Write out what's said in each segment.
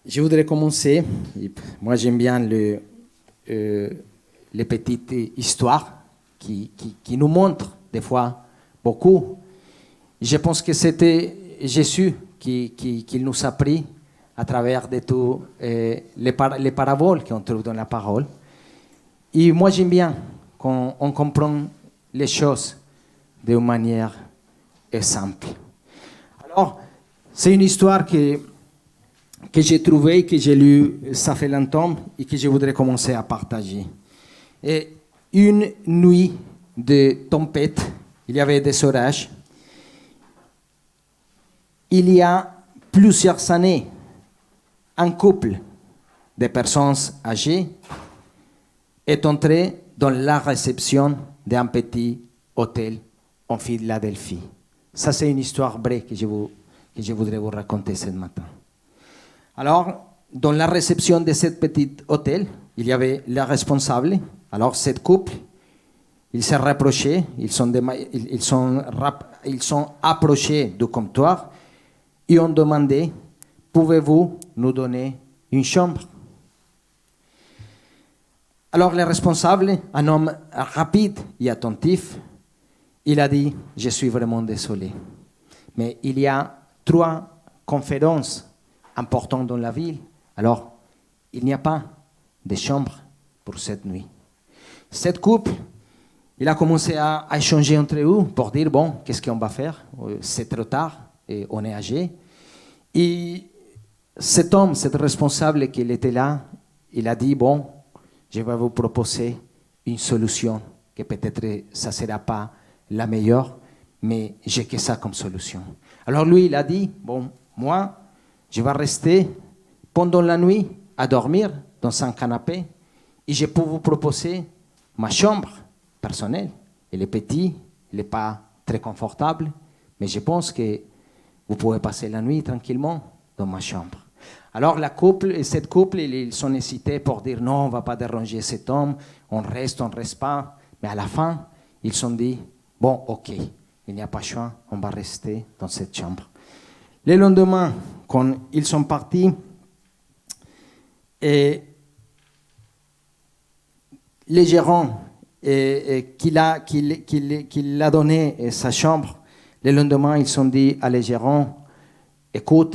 Je voudrais commencer. Moi, j'aime bien les petites histoires qui nous montrent des fois beaucoup. Je pense que c'était Jésus qui nous a pris à travers de tout, les paraboles qu'on trouve dans la parole. Et moi, j'aime bien qu'on comprenne les choses d'une manière simple. Alors, c'est une histoire que j'ai trouvée, que j'ai lue, ça fait longtemps, et que je voudrais commencer à partager. Et une nuit de tempête, il y avait des orages. Il y a plusieurs années, un couple de personnes âgées est entré dans la réception d'un petit hôtel en Philadelphie. Ça, c'est une histoire vraie que je voudrais vous raconter ce matin. Alors, dans la réception de ce petit hôtel, il y avait les responsables. Alors, ce couple, ils se rapprochaient, ils sont approchés du comptoir et ont demandé, pouvez-vous nous donner une chambre? Alors, le responsable, un homme rapide et attentif, il a dit, je suis vraiment désolé, mais il y a 3 conférences importantes dans la ville, alors il n'y a pas de chambre pour cette nuit. Cet couple, il a commencé à échanger entre eux pour dire, bon, qu'est-ce qu'on va faire? C'est trop tard, et on est âgé. Et cet homme, cet responsable qui était là, il a dit, bon, je vais vous proposer une solution, que peut-être ça ne sera pas la meilleure, mais j'ai que ça comme solution. Alors lui, il a dit, bon, moi, je vais rester pendant la nuit à dormir dans un canapé et je peux vous proposer ma chambre personnelle. Elle est petite, elle n'est pas très confortable, mais je pense que vous pouvez passer la nuit tranquillement dans ma chambre. Alors cette couple, ils sont hésités pour dire non, on ne va pas déranger cet homme, on reste pas. Mais à la fin, ils se sont dit, bon, ok, il n'y a pas de choix, on va rester dans cette chambre. Le lendemain, quand ils sont partis, et le gérant qui l'a donné sa chambre, le lendemain, ils se sont dit à le gérant, écoute,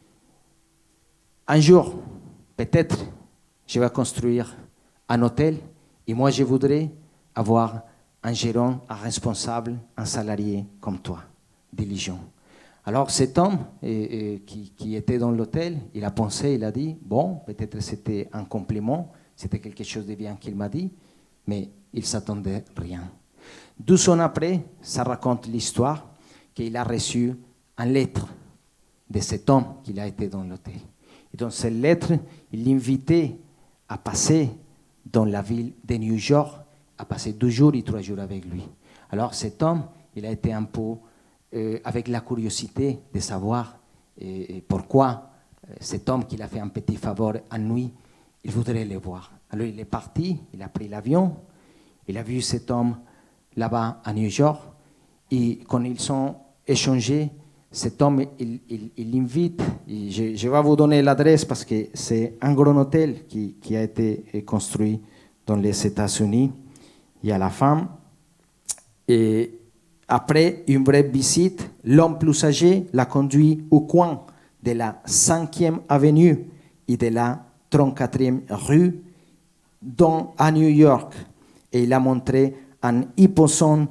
un jour, peut-être, je vais construire un hôtel et moi, je voudrais avoir un gérant, un responsable, un salarié comme toi, diligent. Alors cet homme qui était dans l'hôtel, il a pensé, il a dit, bon, peut-être c'était un compliment, c'était quelque chose de bien qu'il m'a dit, mais il ne s'attendait rien. 12 ans après, ça raconte l'histoire qu'il a reçu une lettre de cet homme qui a été dans l'hôtel. Et dans cette lettre, il l'invitait à passer dans la ville de New York, à passer 2 jours et 3 jours avec lui. Alors cet homme, il a été un peu avec la curiosité de savoir pourquoi cet homme qui a fait un petit faveur à nuit, il voudrait le voir. Alors il est parti, il a pris l'avion, il a vu cet homme là-bas à New York, et quand ils ont échangé, cet homme, il l'invite, je vais vous donner l'adresse parce que c'est un grand hôtel qui a été construit dans les États-Unis, et à la fin, et après une brève visite, l'homme plus âgé l'a conduit au coin de la 5e avenue et de la 34e rue à New York. Et il a montré un imposant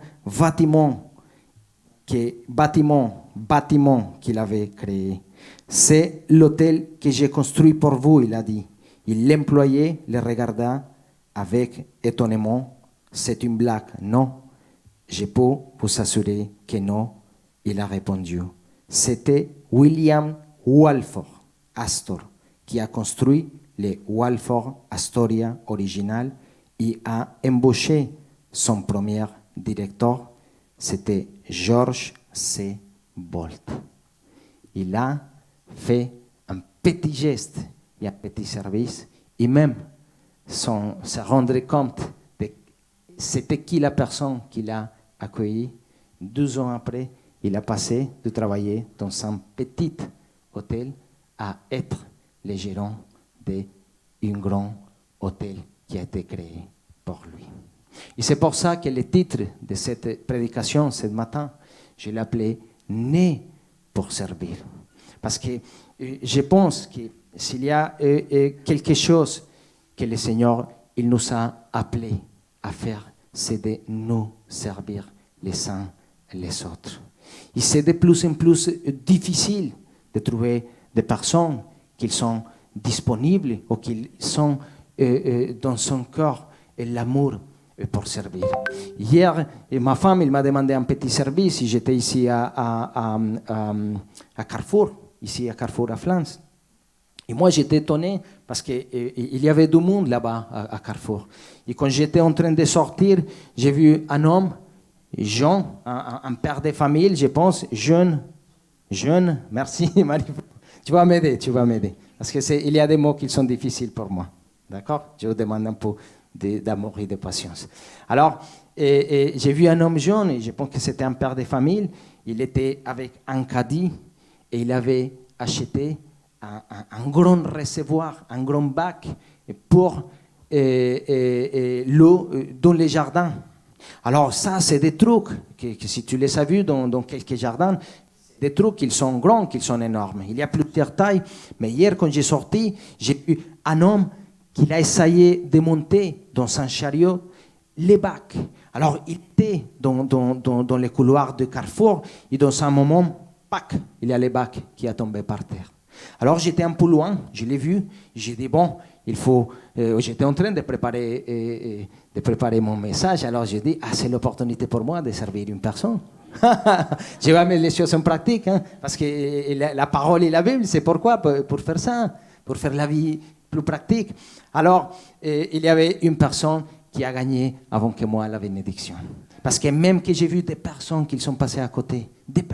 bâtiment qu'il avait créé. C'est l'hôtel que j'ai construit pour vous, il a dit. Et l'employé le regarda avec étonnement. C'est une blague, non? Je peux vous assurer que non, il a répondu. C'était William Walford Astor qui a construit le Walford Astoria original et a embauché son premier directeur, c'était George C. Bolt. Il a fait un petit geste et un petit service et même sans se rendre compte de c'était qui la personne qui l'a accueilli. 2 ans après, il a passé de travailler dans un petit hôtel à être le gérant d'un grand hôtel qui a été créé pour lui. Et c'est pour ça que le titre de cette prédication ce matin, je l'ai appelé « Né pour servir ». Parce que je pense que s'il y a quelque chose que le Seigneur il nous a appelés à faire, c'est de nous servir les uns les autres. Et c'est de plus en plus difficile de trouver des personnes qui sont disponibles ou qui sont dans son cœur l'amour pour servir. Hier, ma femme elle m'a demandé un petit service. J'étais ici à Carrefour, ici à Carrefour à Flens. Et moi, j'étais étonné parce qu'il y avait du monde là-bas à Carrefour. Et quand j'étais en train de sortir, j'ai vu un homme, jeune, un père de famille, je pense, jeune, merci Marie. Tu vas m'aider. Parce qu'il y a des mots qui sont difficiles pour moi. D'accord? Je vous demande un peu d'amour et de patience. Alors, j'ai vu un homme jeune, et je pense que c'était un père de famille. Il était avec un caddie et il avait acheté un grand réservoir, un grand bac pour l'eau dans les jardins. Alors ça, c'est des trucs que si tu les as vus dans quelques jardins, des trucs qui sont grands, qui sont énormes. Il y a plusieurs tailles, mais hier quand j'ai sorti, j'ai vu un homme qui a essayé de monter dans un chariot les bacs. Alors il était dans les couloirs de Carrefour et dans un moment, pac, il y a les bacs qui a tombé par terre. Alors j'étais un peu loin, je l'ai vu, j'ai dit bon, il faut. J'étais en train de préparer mon message, alors j'ai dit c'est l'opportunité pour moi de servir une personne. Je vais mettre les choses en pratique, parce que la parole et la Bible, c'est pourquoi pour faire ça, pour faire la vie plus pratique. Alors il y avait une personne qui a gagné avant que moi la bénédiction. Parce que même que j'ai vu des personnes qui sont passées à côté,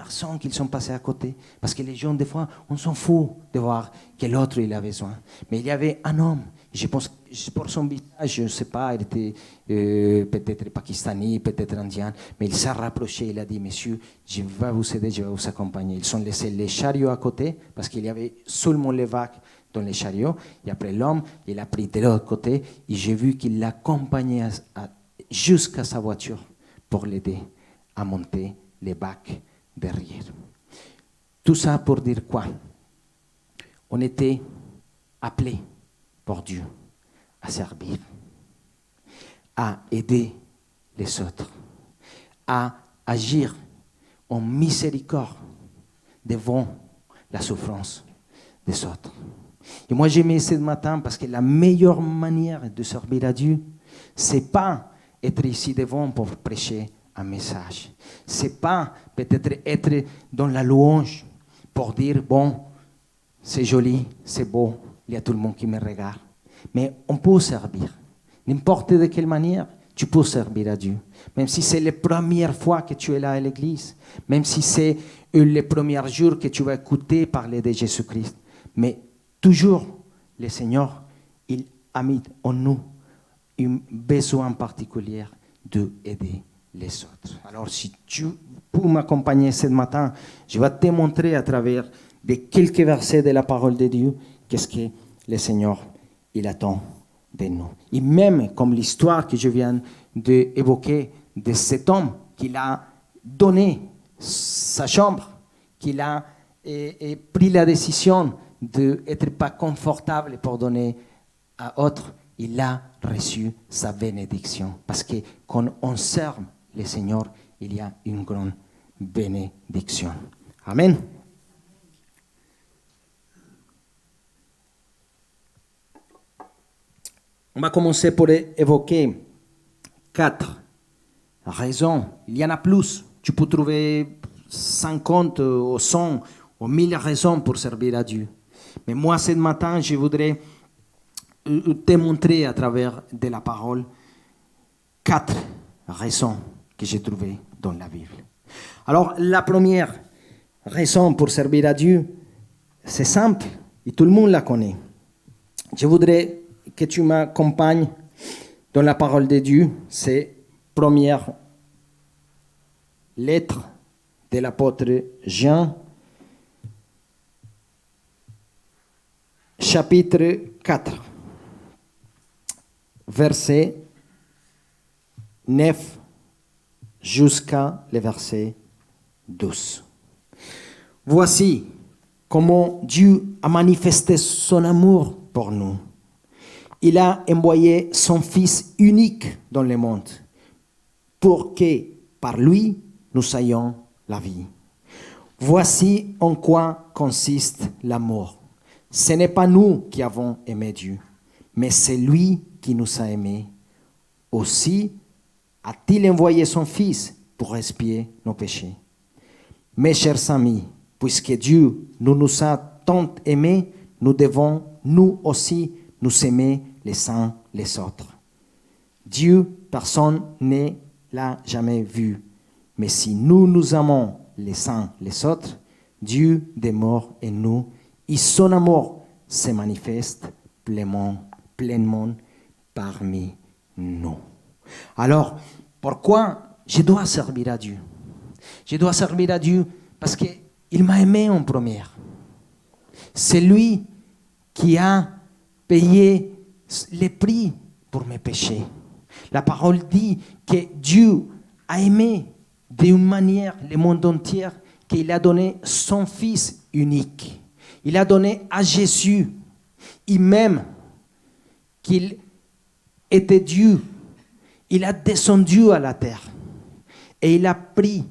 parce que les gens, des fois, on s'en fout de voir que l'autre, il a besoin. Mais il y avait un homme, je pense, pour son visage, je ne sais pas, il était peut-être pakistani, peut-être indien, mais il s'est rapproché, il a dit, monsieur, je vais vous aider, je vais vous accompagner. Ils ont laissé les chariots à côté, parce qu'il y avait seulement les vagues dans les chariots, et après l'homme, il a pris de l'autre côté, et j'ai vu qu'il l'accompagnait jusqu'à sa voiture pour l'aider à monter les bacs derrière. Tout ça pour dire quoi? On était appelés par Dieu à servir, à aider les autres, à agir en miséricorde devant la souffrance des autres. Et moi, j'ai mis ce matin parce que la meilleure manière de servir à Dieu, c'est pas être ici devant pour prêcher un message. C'est pas peut-être être dans la louange pour dire bon, c'est joli, c'est beau, il y a tout le monde qui me regarde. Mais on peut servir. N'importe de quelle manière, tu peux servir à Dieu. Même si c'est la première fois que tu es là à l'église, même si c'est les premiers jours que tu vas écouter parler de Jésus-Christ. Mais toujours, le Seigneur, il a mis en nous un besoin particulier d'aider les autres. Alors, si tu peux m'accompagner ce matin, je vais te montrer à travers de quelques versets de la parole de Dieu qu'est-ce que le Seigneur il attend de nous. Et même comme l'histoire que je viens d'évoquer de cet homme qu'il a donné sa chambre, qu'il a pris la décision d'être pas confortable pour donner à autre, il a reçu sa bénédiction. Parce que quand on sert le Seigneur, il y a une grande bénédiction. Amen. On va commencer pour évoquer 4 raisons. Il y en a plus. Tu peux trouver 50 ou 100 ou 1000 raisons pour servir à Dieu. Mais moi, ce matin, je voudrais te montrer à travers de la parole 4 raisons que j'ai trouvées dans la Bible. Alors, la première raison pour servir à Dieu, c'est simple et tout le monde la connaît. Je voudrais que tu m'accompagnes dans la parole de Dieu. C'est première lettre de l'apôtre Jean, chapitre 4, verset 9 jusqu'à le verset 12. Voici comment Dieu a manifesté son amour pour nous. Il a envoyé son Fils unique dans le monde pour que par lui nous ayons la vie. Voici en quoi consiste l'amour. Ce n'est pas nous qui avons aimé Dieu, mais c'est lui qui nous a aimés. Aussi a-t-il envoyé son Fils pour expier nos péchés. Mes chers amis, puisque Dieu nous a tant aimés, nous devons nous aussi nous aimer les uns les autres. Dieu, personne ne l'a jamais vu. Mais si nous nous aimons les uns les autres, Dieu demeure en nous et son amour se manifeste pleinement parmi nous. Alors, pourquoi je dois servir à Dieu? Je dois servir à Dieu parce qu'il m'a aimé en première. C'est lui qui a payé le prix pour mes péchés. La parole dit que Dieu a aimé d'une manière le monde entier qu'il a donné son Fils unique. Il a donné à Jésus, et même qu'il était Dieu, il a descendu à la terre et il a pris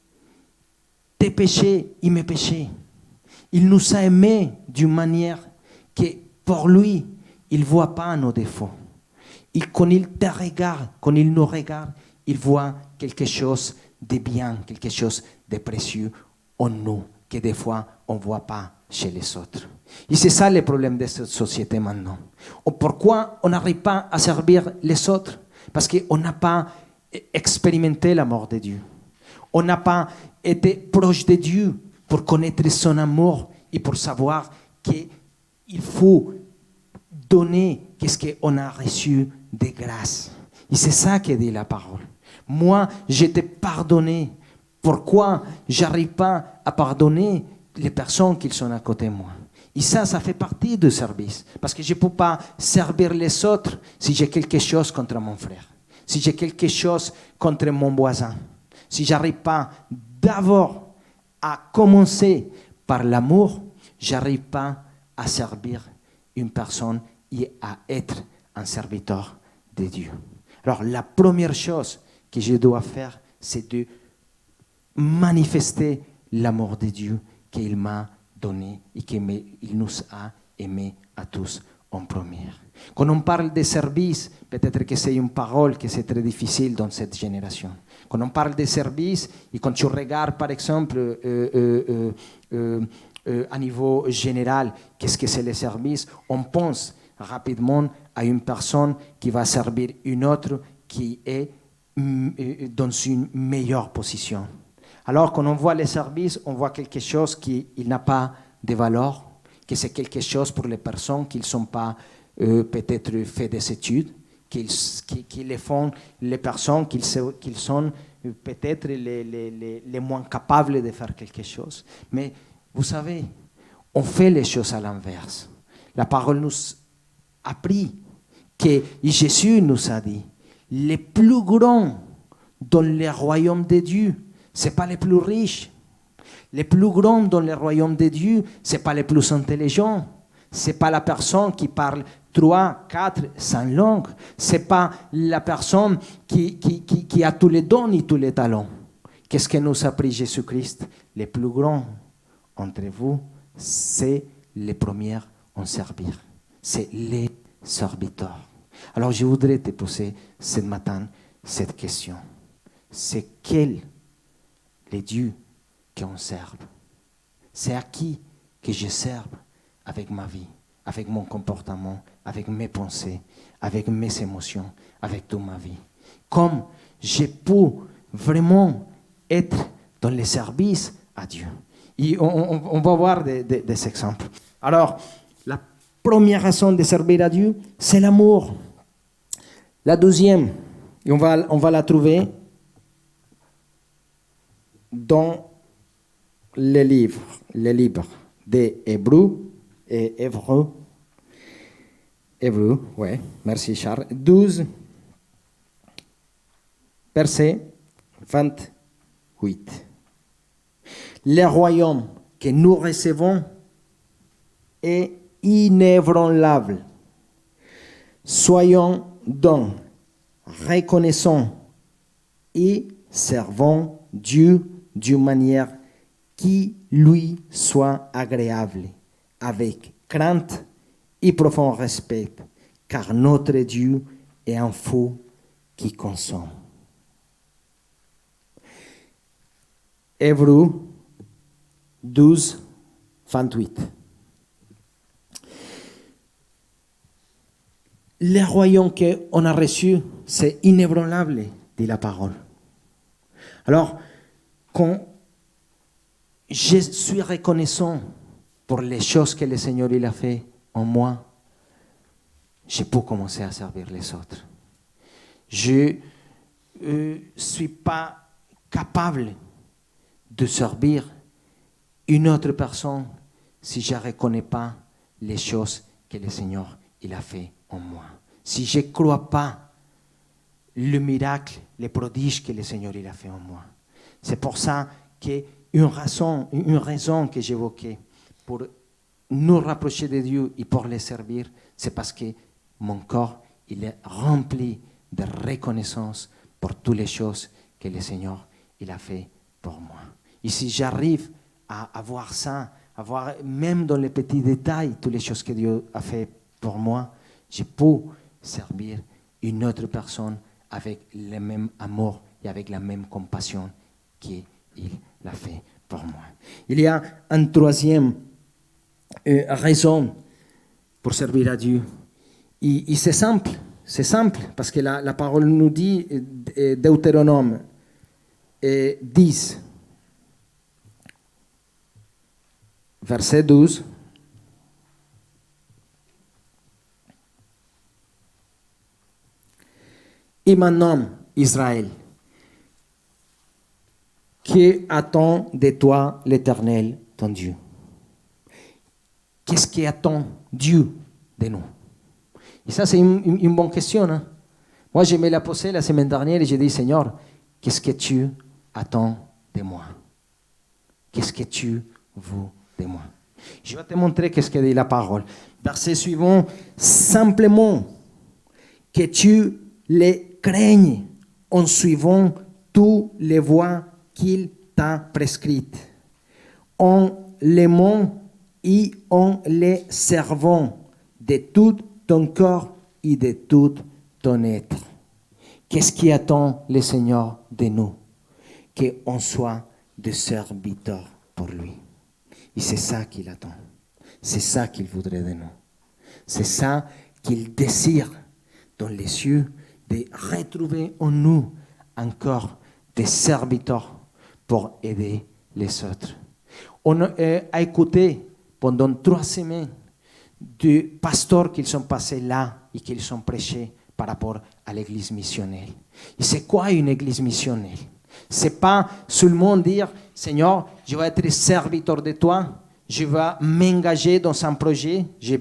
tes péchés et mes péchés. Il nous a aimés d'une manière que pour lui, il ne voit pas nos défauts. Et quand il te regarde, quand il nous regarde, il voit quelque chose de bien, quelque chose de précieux en nous, que des fois on ne voit pas chez les autres. Et c'est ça le problème de cette société maintenant. Pourquoi on n'arrive pas à servir les autres? Parce qu'on n'a pas expérimenté l'amour de Dieu. On n'a pas été proche de Dieu pour connaître son amour et pour savoir qu'il faut donner qu'est-ce qu'on a reçu de grâce. Et c'est ça que dit la parole. Moi, je t'ai pardonné. Pourquoi j'arrive pas à pardonner les personnes qui sont à côté de moi? Et ça fait partie du service. Parce que je ne peux pas servir les autres si j'ai quelque chose contre mon frère, si j'ai quelque chose contre mon voisin. Si je n'arrive pas d'abord à commencer par l'amour, je n'arrive pas à servir une personne et à être un serviteur de Dieu. Alors la première chose que je dois faire, c'est de manifester l'amour de Dieu qu'il m'a donné et qu'il nous a aimés à tous en première. Quand on parle de service, peut-être que c'est une parole que c'est très difficile dans cette génération. Quand on parle de service, et quand tu regardes par exemple à niveau général, qu'est-ce que c'est le service, on pense rapidement à une personne qui va servir une autre qui est dans une meilleure position. Alors quand on voit les services, on voit quelque chose qui n'a pas de valeur, que c'est quelque chose pour les personnes qui ne sont pas peut-être fait des études, qui les font les personnes qui sont peut-être les moins capables de faire quelque chose. Mais vous savez, on fait les choses à l'inverse. La parole nous a appris que Jésus nous a dit, les plus grands dans le royaume de Dieu, ce n'est pas les plus riches. Les plus grands dans le royaume de Dieu, ce n'est pas les plus intelligents. Ce n'est pas la personne qui parle 3, 4, 5 langues. Ce n'est pas la personne qui a tous les dons et tous les talents. Qu'est-ce que nous a appris Jésus-Christ? Les plus grands entre vous, c'est les premiers en servir. C'est les serviteurs. Alors je voudrais te poser ce matin cette question. C'est quel les dieux qu'on serve? C'est à qui que je serve avec ma vie, avec mon comportement, avec mes pensées, avec mes émotions, avec toute ma vie? Comme je peux vraiment être dans le service à Dieu? Et on va voir des exemples. Alors, la première raison de servir à Dieu, c'est l'amour. La deuxième, et on va la trouver dans les livres des Hébreux et Hébreux, Hébreux, ouais, merci Charles. 12, verset 28. Le royaume que nous recevons est inébranlable. Soyons donc reconnaissants et servons Dieu d'une manière qui lui soit agréable, avec crainte et profond respect, car notre Dieu est un feu qui consomme. Hébreux 12, 28. Le royaume qu'on a reçu, c'est inébranlable, dit la parole. Alors, quand je suis reconnaissant pour les choses que le Seigneur il a fait en moi, je peux commencer à servir les autres. Je ne suis pas capable de servir une autre personne si je ne reconnais pas les choses que le Seigneur il a fait en moi. Si je ne crois pas le miracle, les prodiges que le Seigneur il a fait en moi. C'est pour ça qu'une raison que j'évoquais pour nous rapprocher de Dieu et pour les servir, c'est parce que mon corps il est rempli de reconnaissance pour toutes les choses que le Seigneur il a fait pour moi. Et si j'arrive à voir ça, à voir même dans les petits détails toutes les choses que Dieu a fait pour moi, je peux servir une autre personne avec le même amour et avec la même compassion qu'il a fait pour moi. Il y a une troisième raison pour servir à Dieu. Et c'est simple, parce que la parole nous dit, Deutéronome 10, verset 12, et maintenant, Israël, qu'attend de toi l'Éternel, ton Dieu? Qu'est-ce qu'attend Dieu de nous? Et ça, c'est une bonne question. Hein? Moi, je me l'ai posée la semaine dernière et j'ai dit, Seigneur, qu'est-ce que tu attends de moi? Qu'est-ce que tu veux de moi? Je vais te montrer qu'est-ce que dit la parole. Verset suivant, simplement que tu les craignes en suivant toutes les voies qu'il t'a prescrites, en l'aimant et en les servant de tout ton corps et de tout ton être. Qu'est-ce qui attend le Seigneur de nous? Qu'on soit des serviteurs pour lui. Et c'est ça qu'il attend. C'est ça qu'il voudrait de nous. C'est ça qu'il désire dans les cieux, de retrouver en nous encore des serviteurs pour aider les autres. On a écouté pendant 3 semaines des pasteurs qui sont passés là et qui ont prêché par rapport à l'église missionnelle. Et c'est quoi une église missionnelle? C'est pas seulement dire, Seigneur, je vais être serviteur de toi, je vais m'engager dans un projet, je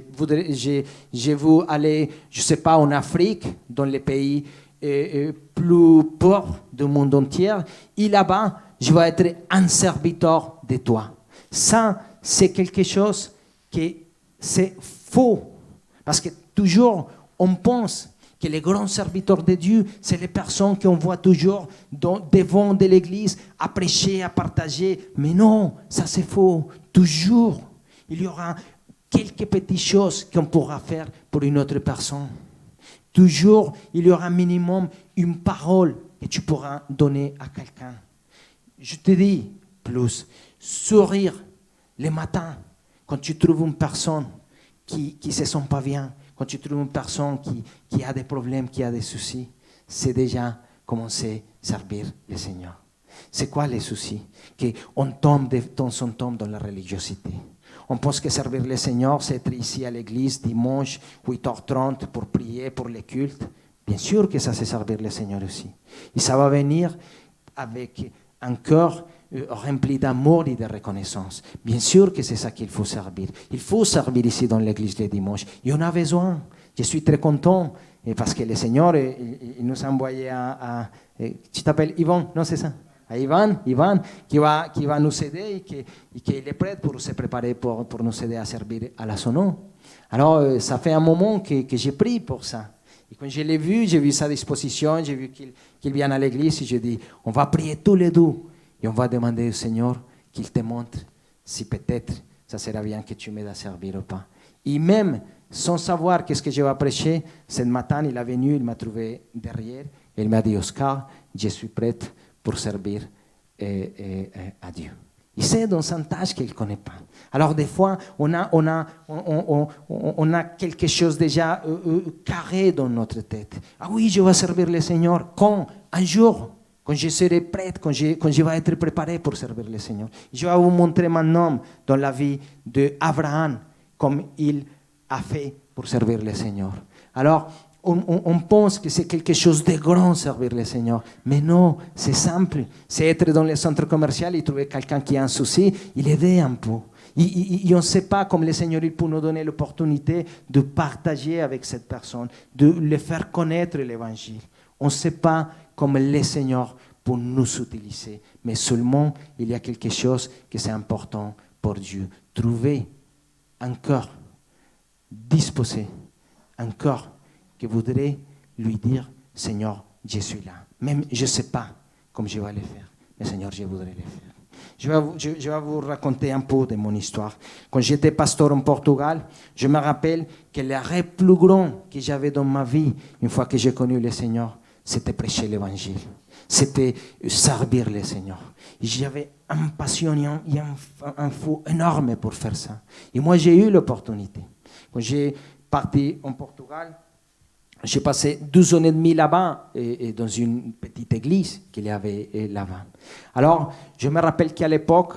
veux aller, je sais pas, en Afrique, dans les pays plus pauvres du monde entier, et là-bas, je vais être un serviteur de toi. Ça, c'est quelque chose qui c'est faux, parce que toujours, on pense que les grands serviteurs de Dieu, c'est les personnes qu'on voit toujours devant de l'église, à prêcher, à partager. Mais non, ça c'est faux. Toujours, il y aura quelques petites choses qu'on pourra faire pour une autre personne. Toujours, il y aura minimum une parole que tu pourras donner à quelqu'un. Je te dis plus, sourire le matin quand tu trouves une personne qui ne se sent pas bien, quand tu trouves une personne qui a des problèmes, qui a des soucis, c'est déjà commencer à servir le Seigneur. C'est quoi les soucis? Qu'on tombe de temps en temps dans la religiosité. On pense que servir le Seigneur, c'est être ici à l'église dimanche, 8h30 pour prier pour les cultes. Bien sûr que ça, c'est servir le Seigneur aussi. Et ça va venir avec un cœur rempli d'amour et de reconnaissance. Bien sûr que c'est ça qu'il faut servir. Il faut servir ici dans l'église le dimanche. Et on a besoin. Je suis très content et parce que le Seigneur il nous a envoyé tu t'appelles Yvan, non c'est ça? À Ivan qui va nous aider et qu'il est prêt pour se préparer pour nous aider à servir à la Sono. Alors ça fait un moment que j'ai pris pour ça. Et quand je l'ai vu, j'ai vu sa disposition, j'ai vu qu'il vient à l'église et j'ai dit, on va prier tous les deux et on va demander au Seigneur qu'il te montre si peut-être ça sera bien que tu m'aides à servir ou pas. Et même sans savoir qu'est-ce que je vais prêcher, ce matin, il est venu, il m'a trouvé derrière et il m'a dit, Oscar, je suis prête pour servir à Dieu. Et c'est dans un tâche qu'il ne connaît pas. Alors des fois, on a quelque chose déjà carré dans notre tête. Ah oui, je vais servir le Seigneur. Quand? Un jour, quand je serai prête, quand je vais être préparé pour servir le Seigneur. Je vais vous montrer maintenant dans la vie d'Abraham, comme il a fait pour servir le Seigneur. Alors, on pense que c'est quelque chose de grand servir le Seigneur. Mais non, c'est simple. C'est être dans le centre commercial et trouver quelqu'un qui a un souci, il aider un peu. Et on ne sait pas comme le Seigneur il peut nous donner l'opportunité de partager avec cette personne, de le faire connaître l'évangile. On ne sait pas comme le Seigneur peut nous utiliser. Mais seulement, il y a quelque chose que c'est important pour Dieu. Trouver un cœur disposé, un cœur qui voudrait lui dire, Seigneur, je suis là. Même je ne sais pas comment je vais le faire, mais Seigneur, je voudrais le faire. Je vais vous raconter un peu de mon histoire. Quand j'étais pasteur en Portugal, je me rappelle que le rêve plus grand que j'avais dans ma vie, une fois que j'ai connu le Seigneur, c'était prêcher l'évangile. C'était servir le Seigneur. J'avais une passion et un feu énorme pour faire ça. Et moi, j'ai eu l'opportunité. Quand j'ai parti en Portugal, j'ai passé 12 ans et demi là-bas, et dans une petite église qu'il y avait là-bas. Alors, je me rappelle qu'à l'époque,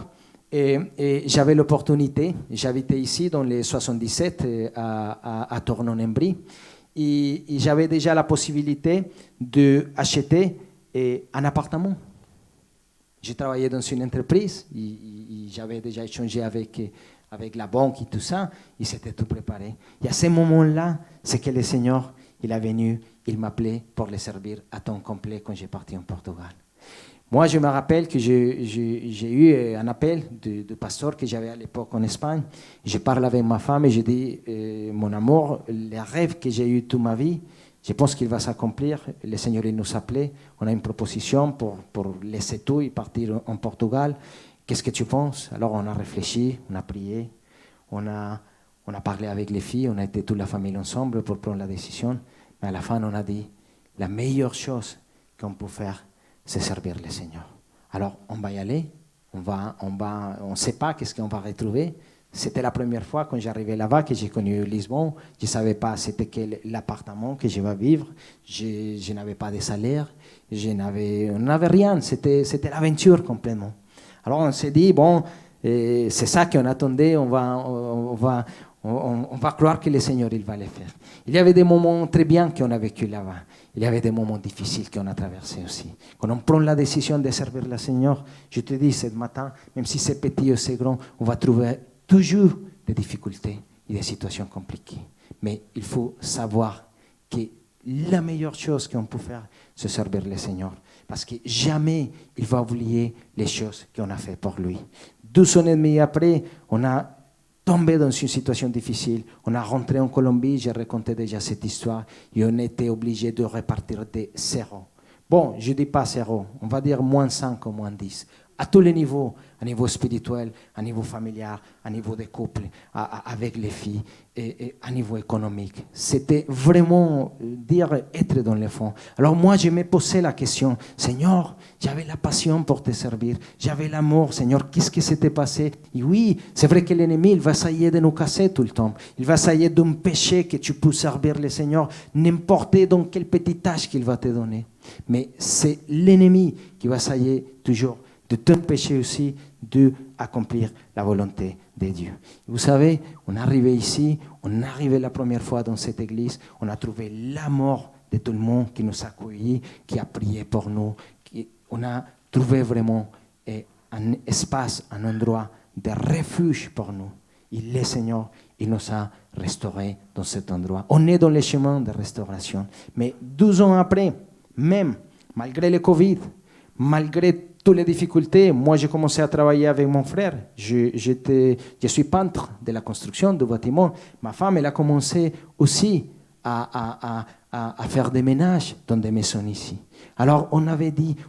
j'avais l'opportunité, j'habitais ici dans les 77 à Tournon-en-Brie, et j'avais déjà la possibilité d'acheter un appartement. J'ai travaillé dans une entreprise, et j'avais déjà échangé avec la banque et tout ça, et c'était tout préparé. Et à ce moment-là, c'est que le Seigneur, il est venu, il m'appelait pour le servir à temps complet quand j'ai parti en Portugal. Moi, je me rappelle que j'ai eu un appel de pasteur que j'avais à l'époque en Espagne. Je parle avec ma femme et je dis, mon amour, les rêves que j'ai eu toute ma vie, je pense qu'il va s'accomplir. Le Seigneur, il nous appelait. On a une proposition pour laisser tout et partir en Portugal. Qu'est-ce que tu penses? Alors, on a réfléchi, on a prié, on a parlé avec les filles, on a été toute la famille ensemble pour prendre la décision. Mais à la fin, on a dit, la meilleure chose qu'on peut faire, c'est servir le Seigneur. Alors, on va y aller, on ne sait pas qu'est-ce qu'on va retrouver. C'était la première fois quand j'arrivais là-bas que j'ai connu Lisbonne. Je ne savais pas c'était quel l'appartement que je vais vivre. Je n'avais pas de salaire, on n'avait rien. C'était l'aventure complètement. Alors, on s'est dit, bon, c'est ça qu'on attendait, on va croire que le Seigneur, il va le faire. Il y avait des moments très bien qu'on a vécu là-bas. Il y avait des moments difficiles qu'on a traversés aussi. Quand on prend la décision de servir le Seigneur, je te dis ce matin, même si c'est petit ou c'est grand, on va trouver toujours des difficultés et des situations compliquées. Mais il faut savoir que la meilleure chose qu'on peut faire, c'est servir le Seigneur. Parce que jamais il va oublier les choses qu'on a fait pour lui. 12 ans et demi après, on a tombé dans une situation difficile. On a rentré en Colombie, j'ai raconté déjà cette histoire, et on était obligé de repartir de zéro. Bon, je ne dis pas zéro, on va dire moins 5 ou moins 10. À tous les niveaux, à niveau spirituel, à niveau familial, à niveau des couples, avec les filles, et à niveau économique. C'était vraiment être dans le fond. Alors moi, je me posais la question, Seigneur, j'avais la passion pour te servir, j'avais l'amour, Seigneur, qu'est-ce qui s'était passé? Et oui, c'est vrai que l'ennemi, il va essayer de nous casser tout le temps. Il va essayer de me pécher que tu peux servir le Seigneur, n'importe dans quelle petite tâche qu'il va te donner. Mais c'est l'ennemi qui va essayer toujours de t'empêcher aussi d'accomplir la volonté de Dieu. Vous savez, on est arrivé ici, on est arrivé la première fois dans cette église, on a trouvé l'amour de tout le monde qui nous a accueillis, qui a prié pour nous, on a trouvé vraiment un espace, un endroit de refuge pour nous. Et le Seigneur, il nous a restaurés dans cet endroit. On est dans les chemins de restauration. Mais 12 ans après, même malgré le Covid, malgré toutes les difficultés, moi j'ai commencé à travailler avec mon frère. Je suis peintre de la construction de bâtiments. Ma femme, elle a commencé aussi à faire des ménages dans des maisons ici. Alors on avait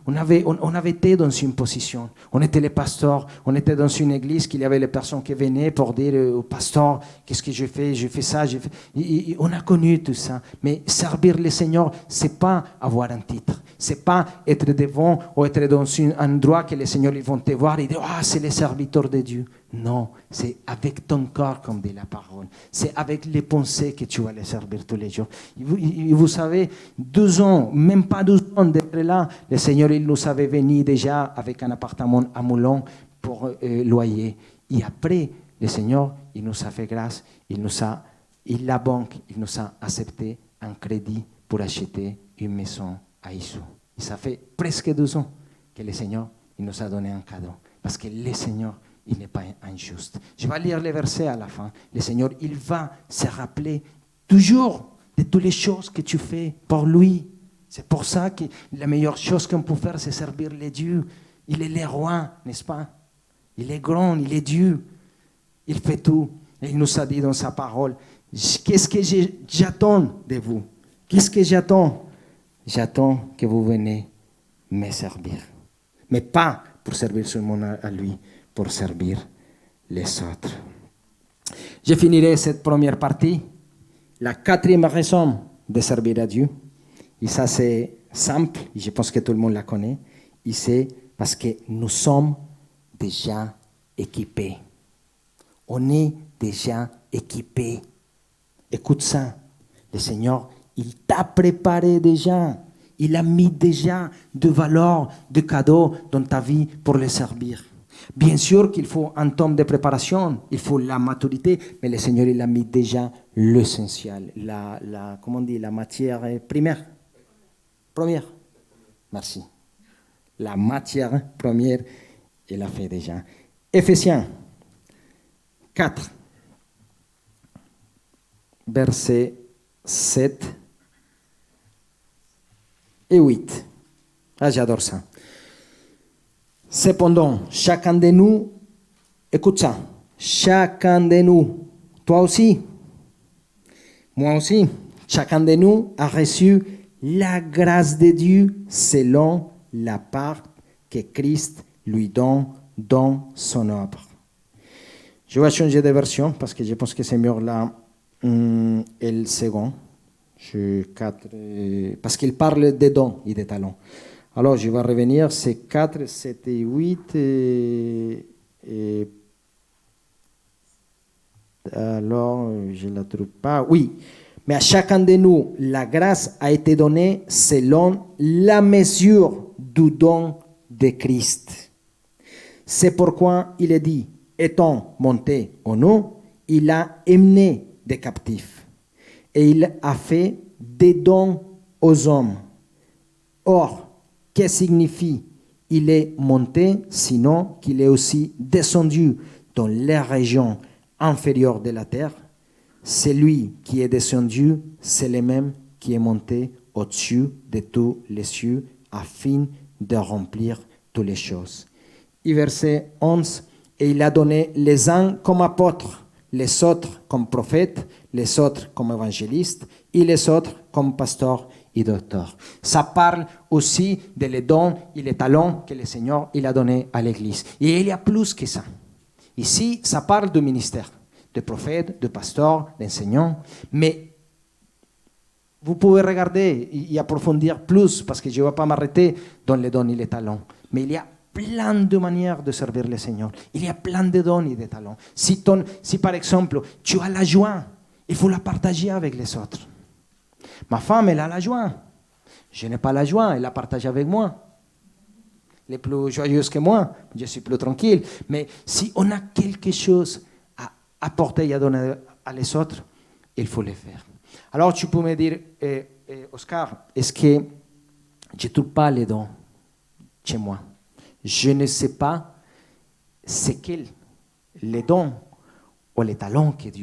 été dans une position. On était les pasteurs, on était dans une église qu'il y avait les personnes qui venaient pour dire au pasteur, qu'est-ce que je fais ça, Et on a connu tout ça. Mais servir le Seigneur, c'est pas avoir un titre. C'est pas être devant ou être dans un endroit que les Seigneurs ils vont te voir et dire c'est le serviteur de Dieu. Non, c'est avec ton corps, comme dit la parole. C'est avec les pensées que tu vas les servir tous les jours. Et vous savez, 12 ans, même pas 12 ans d'être là, le Seigneur il nous avait venu déjà avec un appartement à Moulon pour loyer. Et après, le Seigneur il nous a fait grâce, la banque il nous a accepté un crédit pour acheter une maison à Issou. Et ça fait presque 12 ans que le Seigneur il nous a donné un cadeau. Parce que le Seigneur, il n'est pas injuste. Je vais lire les versets à la fin. Le Seigneur, il va se rappeler toujours de toutes les choses que tu fais pour lui. C'est pour ça que la meilleure chose qu'on peut faire, c'est servir les dieux. Il est le roi, n'est-ce pas? Il est grand, il est Dieu. Il fait tout. Et il nous a dit dans sa parole, qu'est-ce que j'attends de vous? Qu'est-ce que j'attends? J'attends que vous venez me servir. Mais pas pour servir seulement à lui, pour servir les autres. Je finirai cette première partie. La quatrième raison de servir à Dieu, et ça c'est simple, et je pense que tout le monde la connaît, et c'est parce que nous sommes déjà équipés. On est déjà équipés. Écoute ça, le Seigneur, il t'a préparé déjà. Il a mis déjà de valeur, de cadeaux dans ta vie pour le servir. Bien sûr qu'il faut un temps de préparation, il faut la maturité, mais le Seigneur il a mis déjà l'essentiel, comment on dit, la matière première. Merci. La matière première, il a fait déjà. Éphésiens 4, verset 7 et 8. Ah, j'adore ça. Cependant, chacun de nous, écoute ça, chacun de nous, toi aussi, moi aussi, chacun de nous a reçu la grâce de Dieu selon la part que Christ lui donne dans son œuvre. Je vais changer de version parce que je pense que c'est mieux là, le second. Parce qu'il parle des dons et des talents. Alors, je vais revenir, c'est 4, 7 et 8. Alors, je ne la trouve pas. Oui, mais à chacun de nous, la grâce a été donnée selon la mesure du don de Christ. C'est pourquoi il est dit, étant monté en nous, il a emmené des captifs et il a fait des dons aux hommes. Or, que signifie il est monté, sinon qu'il est aussi descendu dans les régions inférieures de la terre? Celui qui est descendu, c'est le même qui est monté au-dessus de tous les cieux afin de remplir toutes les choses. Et verset 11, et il a donné les uns comme apôtres, les autres comme prophètes, les autres comme évangélistes et les autres comme pasteurs et docteurs. Ça parle aussi de les dons et les talents que le Seigneur il a donnés à l'Église. Et il y a plus que ça. Ici, ça parle du ministère, de prophètes, de pasteurs, d'enseignants, mais vous pouvez regarder et approfondir plus, parce que je ne vais pas m'arrêter dans les dons et les talents. Mais il y a plein de manières de servir le Seigneur. Il y a plein de dons et de talents. Si par exemple, tu as la joie, il faut la partager avec les autres. Ma femme, elle a la joie. Je n'ai pas la joie, elle la partage avec moi. Elle est plus joyeuse que moi, je suis plus tranquille. Mais si on a quelque chose à apporter et à donner à les autres, il faut le faire. Alors tu peux me dire, Oscar, est-ce que je ne trouve pas les dons chez moi? Je ne sais pas c'est quels les dons ou les talents que Dieu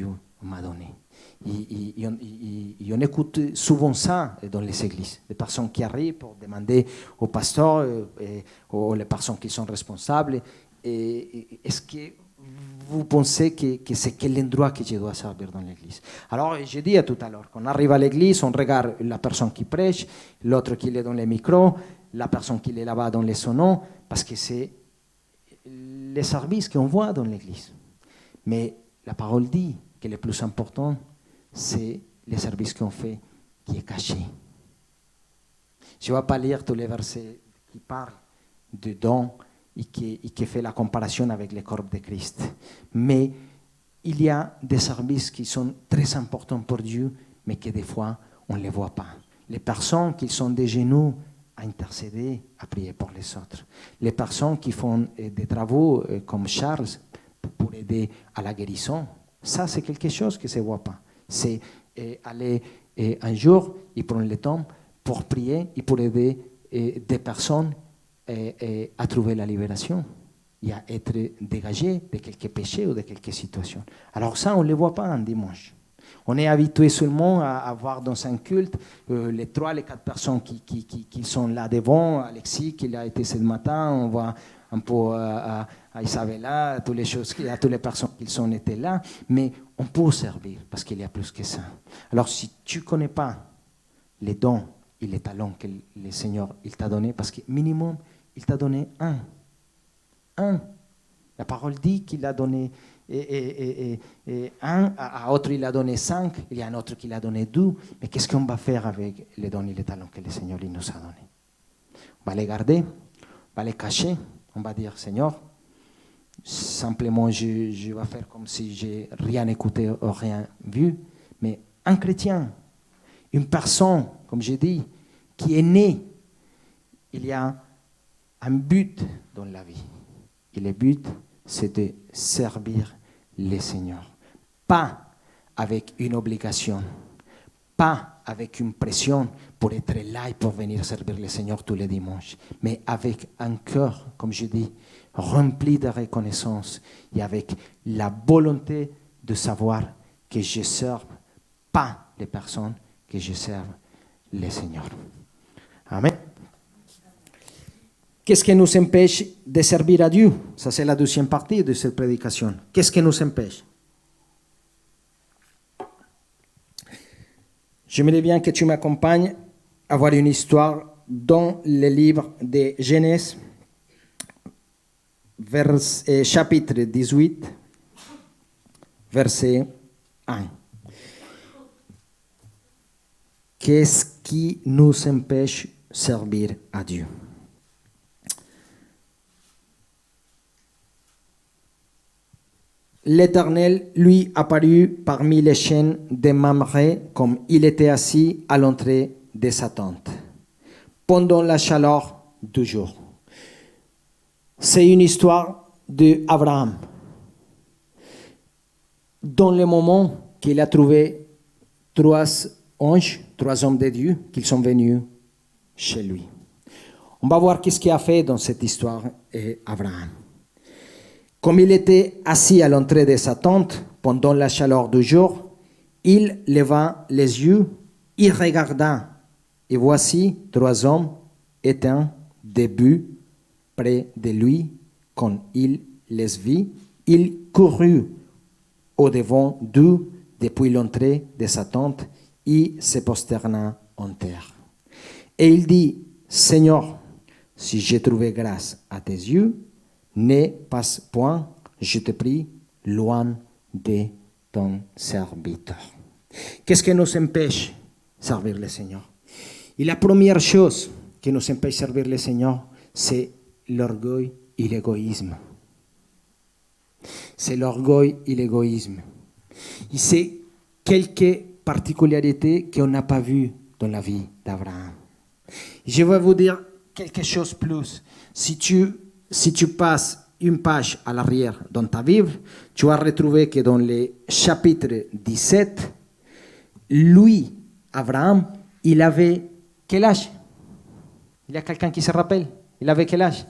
on m'a donné. Et on écoute souvent ça dans les églises. Des personnes qui arrivent pour demander au pasteur ou les personnes qui sont responsables, est-ce que vous pensez que c'est quel endroit que je dois servir dans l'église? Alors, j'ai dit tout à l'heure, quand on arrive à l'église, on regarde la personne qui prêche, l'autre qui est dans les micros, la personne qui est là-bas dans les sonons, parce que c'est les services qu'on voit dans l'église. Mais la parole dit que le plus important, c'est le service qu'on fait qui est caché. Je ne vais pas lire tous les versets qui parlent de dons et qui fait la comparaison avec le corps de Christ. Mais il y a des services qui sont très importants pour Dieu, mais que des fois, on ne les voit pas. Les personnes qui sont des genoux à intercéder, à prier pour les autres. Les personnes qui font des travaux comme Charles pour aider à la guérison. Ça, c'est quelque chose qui ne se voit pas. C'est aller un jour et prendre le temps pour prier et pour aider des personnes à trouver la libération et à être dégagées de quelques péchés ou de quelques situations. Alors ça, on ne le voit pas un dimanche. On est habitué seulement à voir dans un culte les 3, les 4 personnes qui sont là devant. Alexis, qui a été ce matin, on voit un peu à Isabella, toutes les personnes qui sont été là, mais on peut servir parce qu'il y a plus que ça. Alors si tu ne connais pas les dons et les talents que le Seigneur il t'a donné, parce que minimum, il t'a donné un. La parole dit qu'il a donné un, à autre il a donné 5, il y a un autre qui l'a donné 2, mais qu'est-ce qu'on va faire avec les dons et les talents que le Seigneur il nous a donnés? On va les garder, on va les cacher, on va dire Seigneur, simplement je vais faire comme si j'ai rien écouté ou rien vu, mais un chrétien, une personne, comme j'ai dit, qui est née, il y a un but dans la vie. Et le but, c'est de servir le Seigneur. Pas avec une obligation, pas avec une pression pour être là et pour venir servir le Seigneur tous les dimanches, mais avec un cœur, comme je dis, rempli de reconnaissance et avec la volonté de savoir que je ne serve pas les personnes, que je serve le Seigneur. Amen. Qu'est-ce qui nous empêche de servir à Dieu? Ça, c'est la deuxième partie de cette prédication. Qu'est-ce qui nous empêche? J'aimerais bien que tu m'accompagnes à voir une histoire dans le livre de Genèse, chapitre 18, verset 1. Qu'est-ce qui nous empêche de servir à Dieu? L'Éternel lui apparut parmi les chênes de Mamré comme il était assis à l'entrée de sa tente, pendant la chaleur du jour. C'est une histoire d'Abraham. Dans le moment qu'il a trouvé 3 anges, 3 hommes de Dieu, qui sont venus chez lui. On va voir qu'est-ce qu'il a fait dans cette histoire Abraham. Comme il était assis à l'entrée de sa tente pendant la chaleur du jour, il leva les yeux, il regarda, et voici 3 hommes étaient debout près de lui. Quand il les vit, il courut au-devant d'eux depuis l'entrée de sa tente et se prosterna en terre. Et il dit, Seigneur, si j'ai trouvé grâce à tes yeux, ne passe point, je te prie, loin de ton serviteur. Qu'est-ce qui nous empêche de servir le Seigneur? Et la première chose qui nous empêche de servir le Seigneur, c'est l'orgueil et l'égoïsme. C'est l'orgueil et l'égoïsme. Et c'est quelques particularités qu'on n'a pas vues dans la vie d'Abraham. Je vais vous dire quelque chose de plus. Si tu passes une page à l'arrière dans ta Bible, tu vas retrouver que dans le chapitre 17, lui, Abraham, il avait quel âge? Il y a quelqu'un qui se rappelle? Il avait quel âge?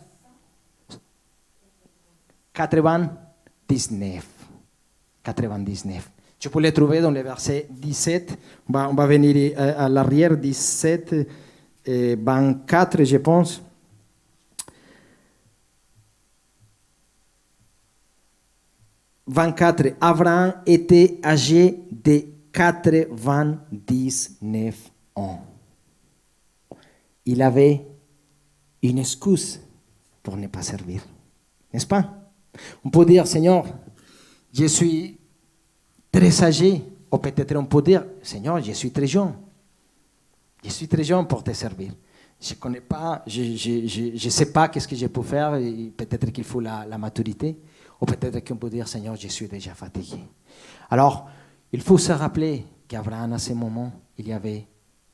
99. Tu peux les trouver dans le verset 17. On va venir à l'arrière, 17 et 24, je pense. « 24. Abraham était âgé de 99 ans. Il avait une excuse pour ne pas servir. N'est-ce pas? On peut dire, Seigneur, je suis très âgé. Ou peut-être on peut dire, Seigneur, je suis très jeune. Je suis très jeune pour te servir. Je ne connais pas, je sais pas qu'est-ce que je peux faire. Et peut-être qu'il faut la maturité. Ou peut-être qu'on peut dire, Seigneur, je suis déjà fatigué. Alors, il faut se rappeler qu'Abraham, à ce moment, il y avait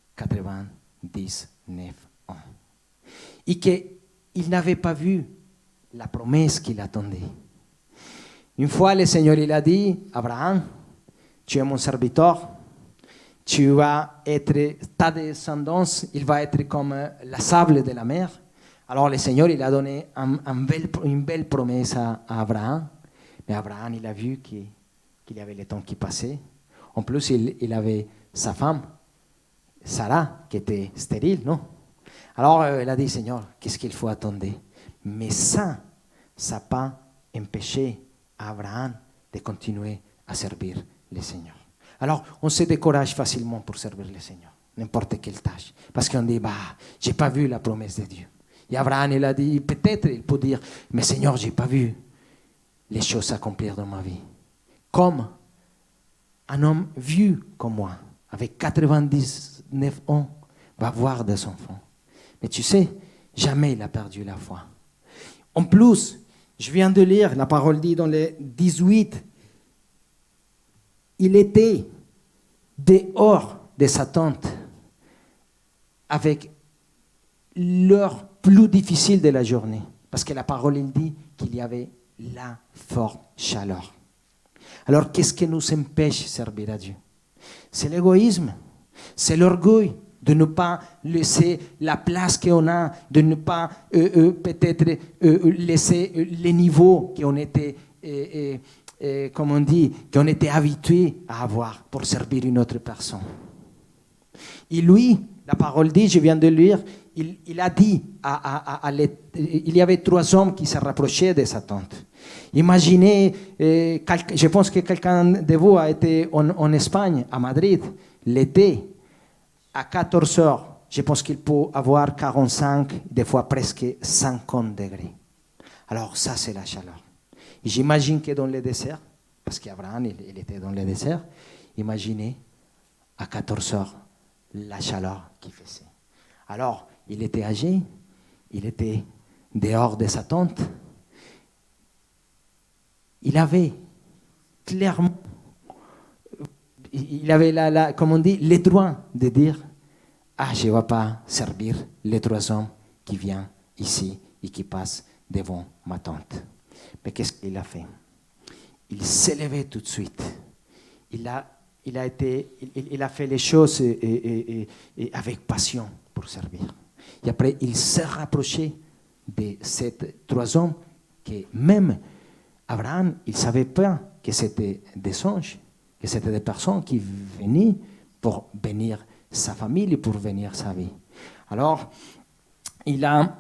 99 ans. Et qu'il n'avait pas vu la promesse qu'il attendait. Une fois, le Seigneur, il a dit, Abraham, tu es mon serviteur, tu vas être, ta descendance, il va être comme la sable de la mer. Alors le Seigneur, il a donné une belle promesse à Abraham. Mais Abraham, il a vu qu'il y avait le temps qui passait. En plus, il avait sa femme, Sarah, qui était stérile, non? Alors il a dit, Seigneur, qu'est-ce qu'il faut attendre? Mais ça n'a pas empêché Abraham de continuer à servir le Seigneur. Alors, on se décourage facilement pour servir le Seigneur, n'importe quelle tâche. Parce qu'on dit, je n'ai pas vu la promesse de Dieu. Et Abraham, il a dit, peut-être il peut dire, mais Seigneur, je n'ai pas vu les choses s'accomplir dans ma vie. Comme un homme vieux comme moi, avec 99 ans, va voir des enfants. Mais tu sais, jamais il a perdu la foi. En plus, je viens de lire, la parole dit dans le 18, il était dehors de sa tente avec l'heure plus difficile de la journée. Parce que la parole, il dit qu'il y avait la forte chaleur. Alors, qu'est-ce qui nous empêche de servir à Dieu? C'est l'égoïsme, c'est l'orgueil de ne pas laisser la place qu'on a, de ne pas peut-être laisser les niveaux qu'on était, comme on dit, qu'on était habitués à avoir pour servir une autre personne. Et lui, la parole dit, je viens de lire, il a dit, il y avait 3 hommes qui se rapprochaient de sa tente. Imaginez, je pense que quelqu'un de vous a été en Espagne, à Madrid, l'été, à 14 heures. Je pense qu'il peut avoir 45, des fois presque 50 degrés. Alors ça, c'est la chaleur. Et j'imagine que dans le désert, parce qu'Abraham, il était dans le désert, imaginez à 14 heures la chaleur qu'il faisait. Alors, il était âgé, il était dehors de sa tente. Il avait clairement, il avait, comme on dit, le droit de dire, je ne vais pas servir les 3 hommes qui viennent ici et qui passent devant ma tente. Mais qu'est-ce qu'il a fait? Il s'est levé tout de suite. Il a fait les choses avec passion pour servir. Et après, il s'est rapproché de ces 3 hommes que même Abraham, il ne savait pas que c'était des anges, que c'était des personnes qui venaient pour bénir sa famille et pour bénir sa vie. Alors, il a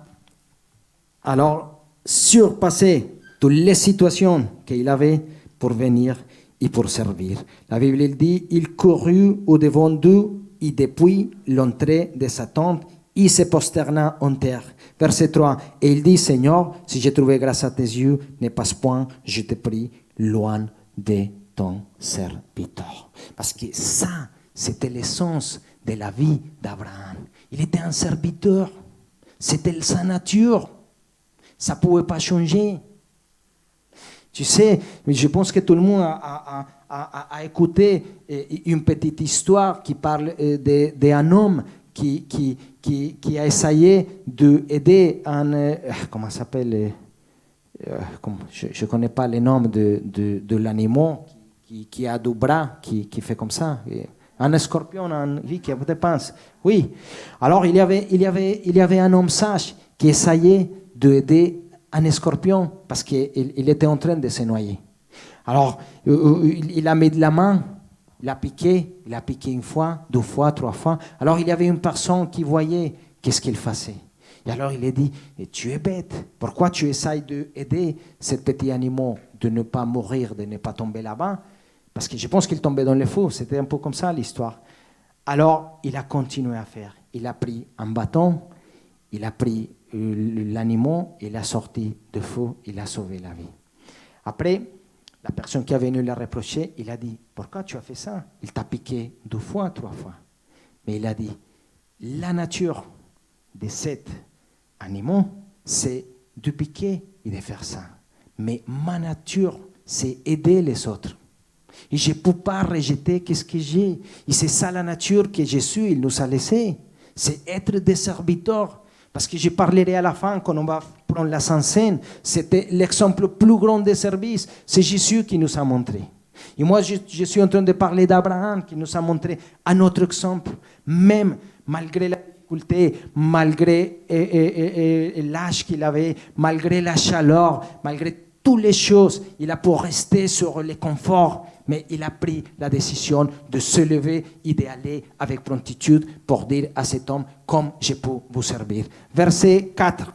surpassé toutes les situations qu'il avait pour venir et pour servir. La Bible dit, il courut au-devant d'eux et depuis l'entrée de sa tente, il se prosterna en terre. Verset 3, et il dit, Seigneur, si j'ai trouvé grâce à tes yeux, ne passe point, je te prie, loin de ton serviteur. Parce que ça, c'était l'essence de la vie d'Abraham. Il était un serviteur. C'était sa nature. Ça ne pouvait pas changer. Tu sais, je pense que tout le monde a écouté une petite histoire qui parle d'un homme qui a essayé d'aider un... comment ça s'appelle? Je ne connais pas le nom de l'animal qui a 2 bras, qui fait comme ça. Un scorpion, un vique, je pense. Oui. Alors, il y avait un homme sage qui essayait d'aider un scorpion parce qu'il était en train de se noyer. Alors, il a mis de la main il a piqué une fois, 2 fois, 3 fois. Alors il y avait une personne qui voyait qu'est-ce qu'il faisait. Et alors il a dit, tu es bête, pourquoi tu essayes d'aider ce petit animal de ne pas mourir, de ne pas tomber là-bas? Parce que je pense qu'il tombait dans le feu, c'était un peu comme ça l'histoire. Alors il a continué à faire. Il a pris un bâton, il a pris l'animal, il a sorti de feu, il a sauvé la vie. Après, la personne qui est venue le reprocher, il a dit, pourquoi tu as fait ça? Il t'a piqué 2 fois, 3 fois. Mais il a dit, la nature de cet animal, c'est de piquer et de faire ça. Mais ma nature, c'est aider les autres. Et je ne peux pas rejeter ce que j'ai. Et c'est ça la nature que Jésus il nous a laissé. C'est être des serviteurs. Parce que je parlerai à la fin, quand on va prendre la Sainte Seine, c'était l'exemple plus grand des services. C'est Jésus qui nous a montré. Et moi, je suis en train de parler d'Abraham, qui nous a montré un autre exemple. Même malgré la difficulté, malgré l'âge qu'il avait, malgré la chaleur, malgré toutes les choses, il a pu rester sur le confort. Mais il a pris la décision de se lever et d'aller avec promptitude pour dire à cet homme, comme je peux vous servir. Verset 4.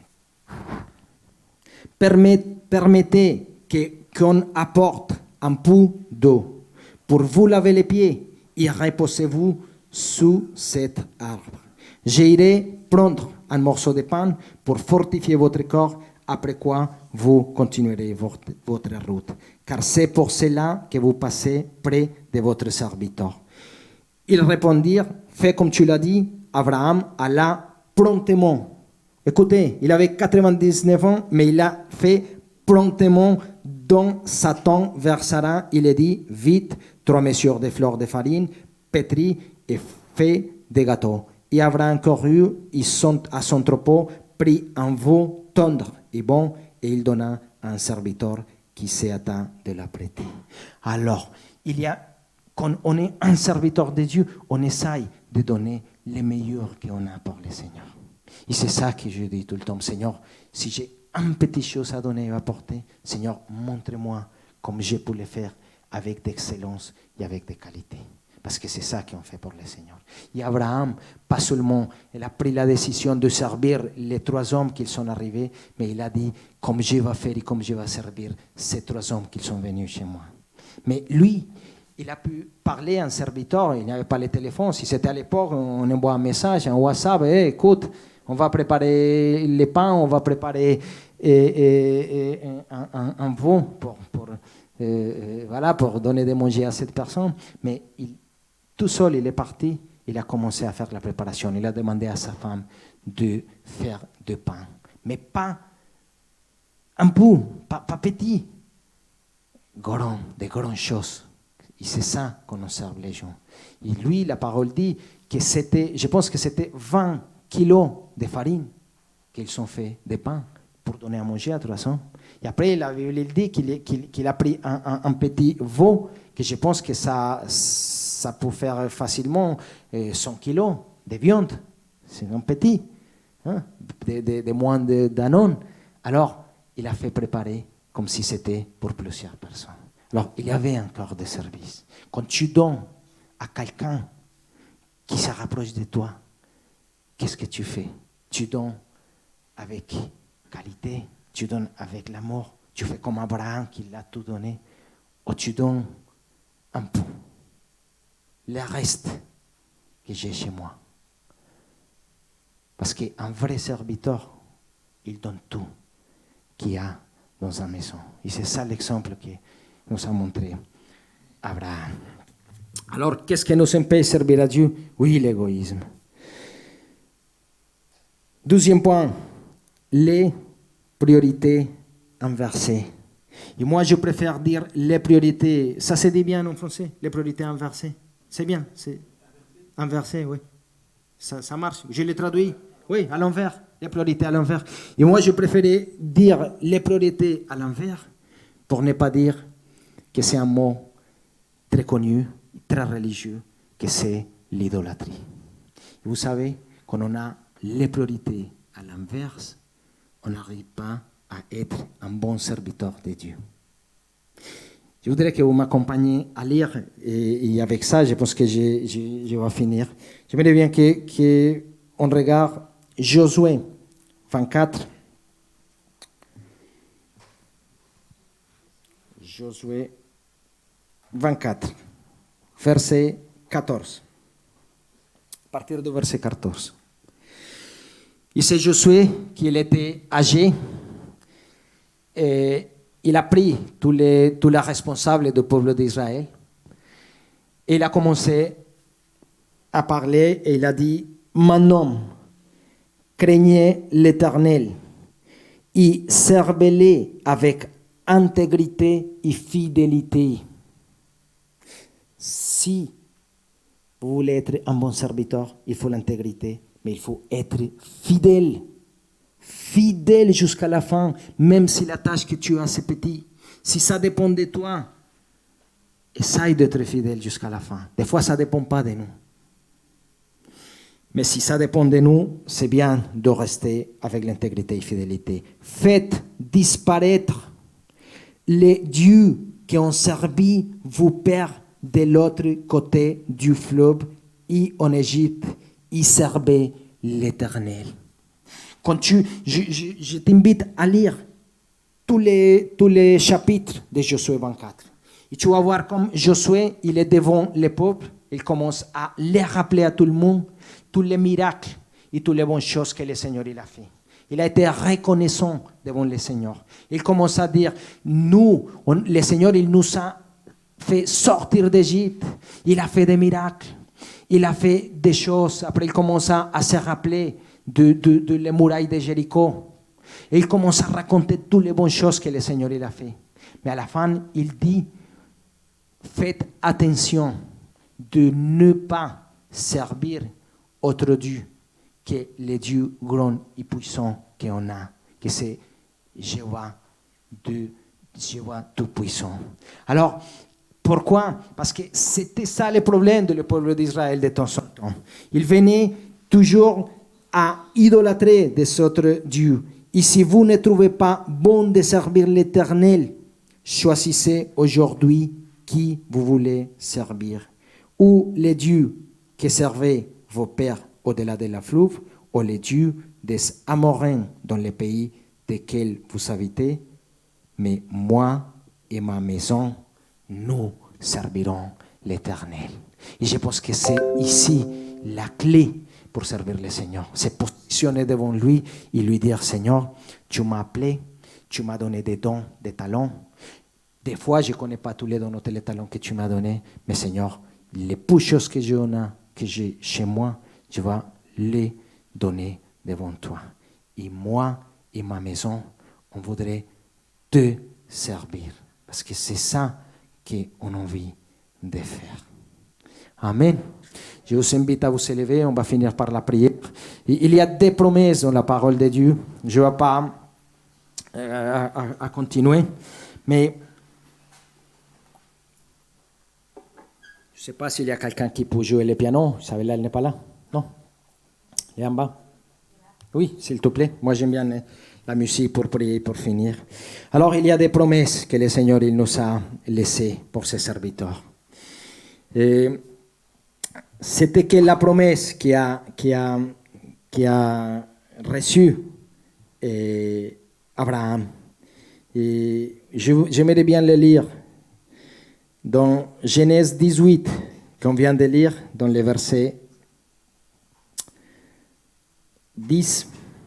Permettez qu'on apporte un peu d'eau pour vous laver les pieds et reposez-vous sous cet arbre. J'irai prendre un morceau de pain pour fortifier votre corps, après quoi vous continuerez votre route. Car c'est pour cela que vous passez près de votre serviteur. Ils répondirent, fais comme tu l'as dit. Abraham alla promptement. Écoutez, il avait 99 ans, mais il a fait promptement dans Satan vers Sarah. Il a dit, vite, 3 mesures de fleurs de farine, pétris et fait des gâteaux. Et Abraham courut à son troupeau, prit un veau tendre et bon, et il donna à un serviteur qui s'est atteint de la prêter. Alors, quand on est un serviteur de Dieu, on essaye de donner le meilleur qu'on a pour le Seigneur. Et c'est ça que je dis tout le temps, Seigneur, si j'ai une petite chose à donner et à apporter, Seigneur, montre-moi comme je peux le faire avec d'excellence et avec de qualité. Parce que c'est ça qu'on fait pour le Seigneur. Et Abraham, pas seulement, il a pris la décision de servir les 3 hommes qui sont arrivés, mais il a dit, comme je vais faire et comme je vais servir ces 3 hommes qui sont venus chez moi. Mais lui, il a pu parler à un serviteur, il n'y avait pas le téléphone. Si c'était à l'époque, on envoie un message, un WhatsApp, écoute, on va préparer les pains, on va préparer un veau pour donner de manger à cette personne. Mais tout seul, il est parti, il a commencé à faire la préparation. Il a demandé à sa femme de faire du pain. Mais pas un peu, pas petit, grand, de grandes choses. Et c'est ça qu'on observe les gens. Et lui, la parole dit que je pense que c'était 20 kilos de farine qu'ils ont fait de pain pour donner à manger à 300. Et après, la Bible dit qu'il a pris un petit veau, que je pense que ça peut faire facilement 100 kilos de viande. C'est un petit, hein, de moins d'un an. Alors, il a fait préparer comme si c'était pour plusieurs personnes. Alors, il y avait encore des services. Quand tu donnes à quelqu'un qui se rapproche de toi, qu'est-ce que tu fais? Tu donnes avec qualité, tu donnes avec l'amour, tu fais comme Abraham qui l'a tout donné, ou tu donnes un peu, le reste que j'ai chez moi. Parce qu'un vrai serviteur, il donne tout qu'il y a dans sa maison. Et c'est ça l'exemple que nous a montré Abraham. Alors, qu'est-ce qui nous empêche de servir à Dieu? Oui, l'égoïsme. 12e point, les priorités inversées. Et moi, je préfère dire les priorités. Ça se dit bien en français, les priorités inversées. C'est bien, c'est inversé, oui. Ça marche. Je l'ai traduit. Oui, à l'envers. Les priorités à l'envers. Et moi, je préférais dire les priorités à l'envers pour ne pas dire que c'est un mot très connu, très religieux, que c'est l'idolâtrie. Vous savez, quand on a les priorités à l'inverse, on n'arrive pas à être un bon serviteur de Dieu. Je voudrais que vous m'accompagniez à lire, et avec ça, je pense que je vais finir. J'aimerais bien qu'on regarde Josué 24. Josué 24, verset 14. À partir du verset 14. Et c'est Josué qui était âgé. Et il a pris tous les responsables du peuple d'Israël. Et il a commencé à parler et il a dit, mon homme, craignez l'Éternel et servez-le avec intégrité et fidélité. Si vous voulez être un bon serviteur, il faut l'intégrité, mais il faut être fidèle. Fidèle jusqu'à la fin, même si la tâche que tu as c'est petit. Si ça dépend de toi, essaye d'être fidèle jusqu'à la fin. Des fois, ça ne dépend pas de nous. Mais si ça dépend de nous, c'est bien de rester avec l'intégrité et fidélité. Faites disparaître les dieux qui ont servi vos pères de l'autre côté du fleuve et en Égypte, et servez l'Éternel. Quand je t'invite à lire tous les chapitres de Josué 24. Et tu vas voir comme Josué, il est devant le peuple, il commence à les rappeler à tout le monde tous les miracles et toutes les bonnes choses que le Seigneur il a fait. Il a été reconnaissant devant le Seigneur. Il commence à dire, le Seigneur, il nous a fait sortir d'Égypte. Il a fait des miracles. Il a fait des choses. Après, il commence à se rappeler de les murailles de Jéricho. Et il commence à raconter toutes les bonnes choses que le Seigneur il a fait. Mais à la fin, il dit, faites attention de ne pas servir autre Dieu que le Dieu grand et puissant qu'on a, que c'est Jéhovah Tout-Puissant. Alors, pourquoi? Parce que c'était ça le problème du peuple d'Israël de temps en temps. Ils venaient toujours à idolâtrer des autres dieux. Et si vous ne trouvez pas bon de servir l'Éternel, choisissez aujourd'hui qui vous voulez servir. Ou les dieux que servaient vos pères au-delà de la fleuve, ou les dieux des Amoréens dans les pays desquels vous habitez. Mais moi et ma maison, nous servirons l'Éternel. Et je pense que c'est ici la clé pour servir le Seigneur. Se positionner devant lui et lui dire, Seigneur, tu m'as appelé, tu m'as donné des dons, des talents. Des fois, je ne connais pas tous les dons et les talents que tu m'as donnés, mais Seigneur, les peu choses que j'ai chez moi, je vais les donner devant toi. Et moi et ma maison, on voudrait te servir. Parce que c'est ça qu'on a envie de faire. Amen. Je vous invite à vous élever, on va finir par la prière. Il y a des promesses dans la parole de Dieu. Je ne vais pas à continuer, mais je ne sais pas s'il y a quelqu'un qui peut jouer le piano. Isabella, elle n'est pas là? Non? Elle est en bas? Oui, s'il te plaît. Moi, j'aime bien la musique pour prier, pour finir. Alors, il y a des promesses que le Seigneur il nous a laissées pour ses serviteurs. Et c'était que la promesse qui a reçu Abraham. Et j'aimerais bien le lire dans Genèse 18, qu'on vient de lire, dans le verset 10.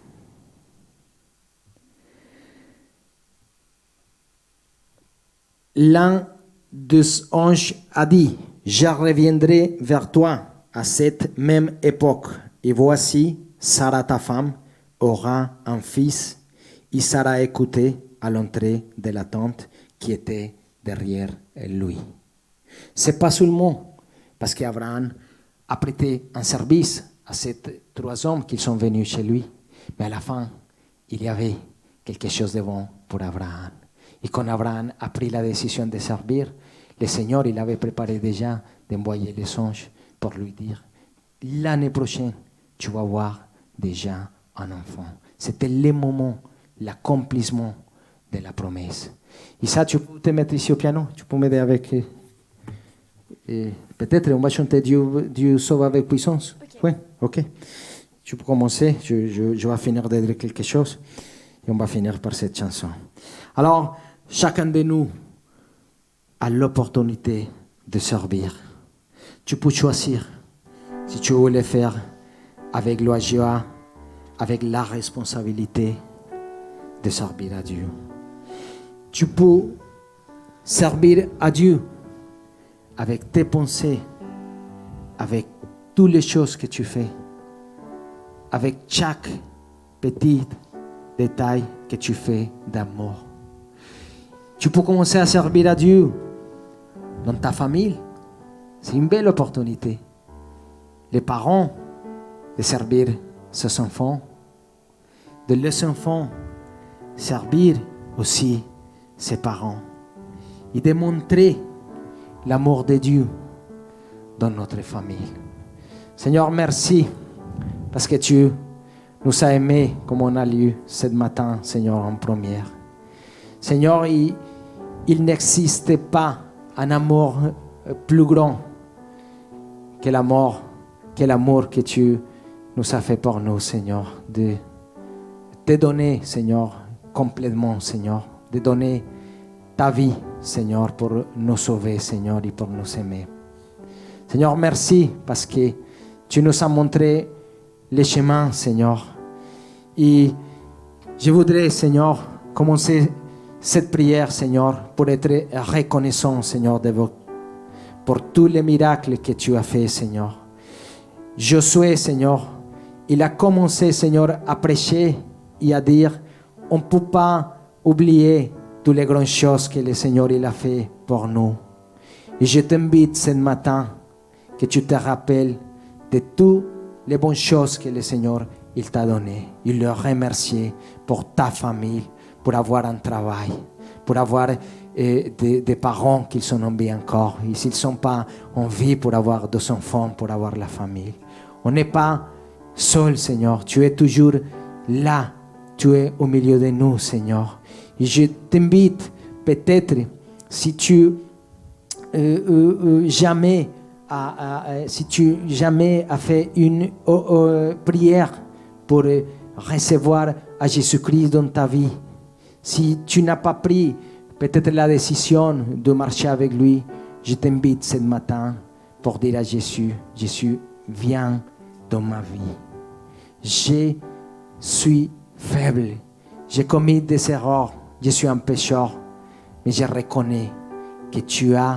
L'un des anges a dit, je reviendrai vers toi à cette même époque, et voici, Sarah ta femme aura un fils, et Sarah écoutait à l'entrée de la tente qui était derrière lui. C'est pas seulement parce qu'Abraham a prêté un service à ces trois hommes qui sont venus chez lui, mais à la fin, il y avait quelque chose de bon pour Abraham. Et quand Abraham a pris la décision de servir, le Seigneur, il avait préparé déjà d'envoyer les anges pour lui dire, l'année prochaine, tu vas voir déjà un enfant. C'était le moment, l'accomplissement de la promesse. Isa, tu peux te mettre ici au piano? Tu peux m'aider avec... peut-être on va chanter Dieu sauve avec puissance. Ok. Oui, ok. Tu peux commencer, je vais finir de dire quelque chose et on va finir par cette chanson. Alors, chacun de nous a l'opportunité de servir. Tu peux choisir si tu veux le faire avec la joie, avec la responsabilité de servir à Dieu. Tu peux servir à Dieu avec tes pensées, avec toutes les choses que tu fais, avec chaque petit détail que tu fais d'amour. Tu peux commencer à servir à Dieu dans ta famille. C'est une belle opportunité. Les parents de servir ses enfants, de les enfants servir aussi ses parents et de montrer l'amour de Dieu dans notre famille. Seigneur, merci parce que tu nous as aimés comme on a lu ce matin, Seigneur, en première. Seigneur, il n'existe pas un amour plus grand que l'amour que tu nous as fait pour nous, Seigneur, de te donner, Seigneur, complètement, Seigneur, de donner ta vie, Seigneur, pour nous sauver, Seigneur, et pour nous aimer. Seigneur, merci parce que tu nous as montré les chemins, Seigneur. Et je voudrais, Seigneur, commencer cette prière, Seigneur, pour être reconnaissant, Seigneur, pour tous les miracles que tu as fait, Seigneur. Josué, Seigneur, il a commencé, Seigneur, à prêcher et à dire, on ne peut pas oublier toutes les grandes choses que le Seigneur il a fait pour nous. Et je t'invite ce matin que tu te rappelles de toutes les bonnes choses que le Seigneur il t'a données. Il le remercie pour ta famille, pour avoir un travail, pour avoir des parents qui sont en vie encore. Et s'ils ne sont pas en vie, pour avoir deux enfants, pour avoir la famille. On n'est pas seul, Seigneur. Tu es toujours là. Tu es au milieu de nous, Seigneur. Et je t'invite, peut-être, si tu jamais as fait une prière pour recevoir à Jésus-Christ dans ta vie, si tu n'as pas pris peut-être la décision de marcher avec lui, je t'invite ce matin pour dire à Jésus, Jésus, viens dans ma vie. Je suis faible, j'ai commis des erreurs, je suis un pécheur, mais je reconnais que tu as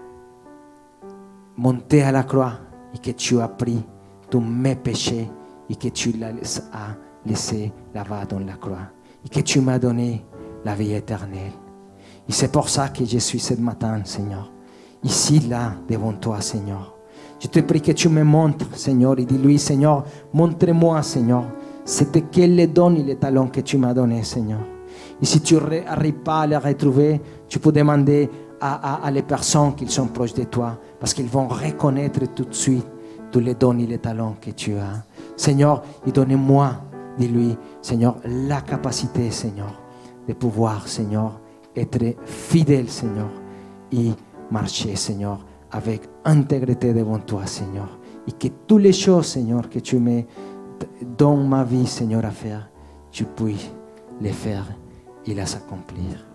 monté à la croix et que tu as pris tous mes péchés et que tu as laissé là-bas dans la croix et que tu m'as donné la vie éternelle. Et c'est pour ça que je suis ce matin, Seigneur, ici, là, devant toi, Seigneur. Je te prie que tu me montres, Seigneur, et dis-lui, Seigneur, montre-moi, Seigneur, c'était quel don et les talents que tu m'as donné, Seigneur. Et si tu n'arrives pas à les retrouver, tu peux demander à les personnes qui sont proches de toi, parce qu'ils vont reconnaître tout de suite tous les dons et les talents que tu as. Seigneur, et donne-moi, dis-lui, Seigneur, la capacité, Seigneur, de pouvoir, Seigneur, être fidèle, Seigneur, et marcher, Seigneur, avec intégrité devant toi, Seigneur. Et que toutes les choses, Seigneur, que tu me donnes ma vie, Seigneur, à faire, tu puisses les faire et les accomplir.